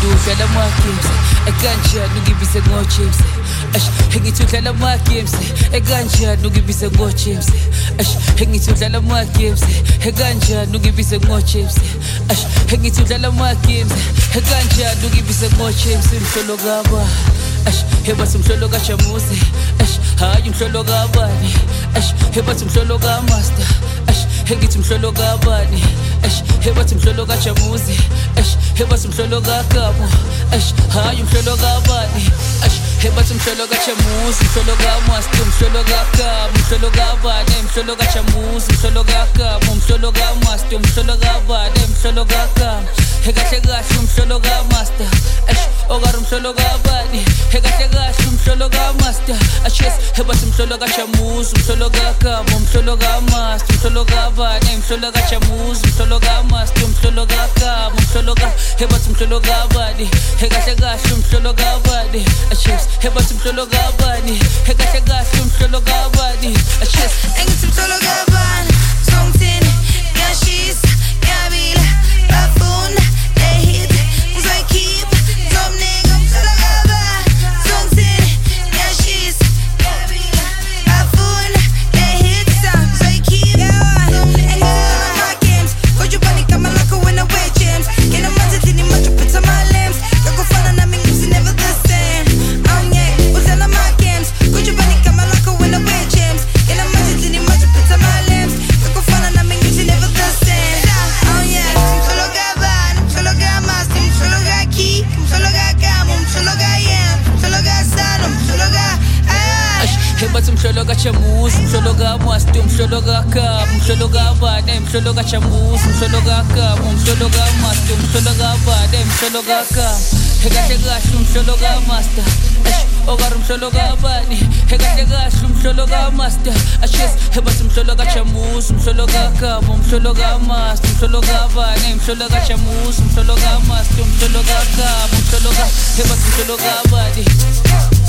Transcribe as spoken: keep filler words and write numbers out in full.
udlala ama-games ekanjani ungibise ngo-James Ash, engithi udlala ama-games ekanjani ungibise ngo-James Ash, engithi udlala ama-games ekanjani ungibise ngo-James Ash, engithi udlala ama-games ekanjani ungibise ngo-James umhlolo kaba Ash, hebathi umhlolo kaJamuzi Ash, hayi umhlolo kabani Ash, hebathi umhlolo kaMaster Ash, engithi umhlolo kabani Ash, hebathi umhlolo kaJamuzi Ash, hebathi umhlolo kaKamo Ash, hayi umhlolo kabani Ash, hebathi umhlolo kaJamuzi umhlolo kaMaster umhlolo kaKamo umhlolo kabani umhlolo kaJamuzi umhlolo kaKamo umhlolo kaMaster umhlolo kabani umhlolo kaKamo hekahle kahle umhlolo kaMaster Ash, okar umhlolo kabani hekahle kahle umhlolo kaMaster Ashes, hebathi umhlolo kaJamuzi umhlolo kaKamo umhlolo kaMaster umhlolo kabani umhlolo kaJamuzi umhlolo kaMaster umhlolo kaKamo umhlolo ka hebathi umhlolo kabani hekahle kahle umhlolo kabani Ashes, hebathi umhlolo kabani hekahle kahle umhlolo kabani Ashes, engithi umhlolo kabani songthini ngiyashisa ngiyabila bafuna ehit ngizoyikhipha ngizomnika umhlolo kabani songthini ngiyashisa ngiyabila bafuna ehit ngizoyikhipha engithi ama-games kodwa ubanika malakho wena we-James ngena manje endlini manje uphethe ama-lamps kakufana nami ngithi never the same awungeke udlala ama-games kodwa ubanika malakho wena we-James ngena manje endlini manje uphethe ama-lamps kakufana nami ngithi never the same awungeke umhlolo kabani umhlolo kaMaster umhlolo kaKey umhlolo kaKamo umhlolo kaYam umhlolo kaSalo umhlolo ka Ash, hebathi umhlolo kaJamuzi umhlolo kaMaster umhlolo kaKamo umhlolo kabani umhlolo kaJamuzi umhlolo kaKamo umhlolo kaMaster umhlolo kabani umhlolo kaKamo hekahle kahle umhlolo kaMaster Ash, okar umhlolo kabani hekahle kahle umhlolo kaMaster Ashes, hebathi umhlolo kaJamuzi umhlolo kaKamo umhlolo kaMaster umhlolo kabani umhlolo kaJamuzi umhlolo kaMaster umhlolo kaKamo umhlolo ka hebathi umhlolo kabani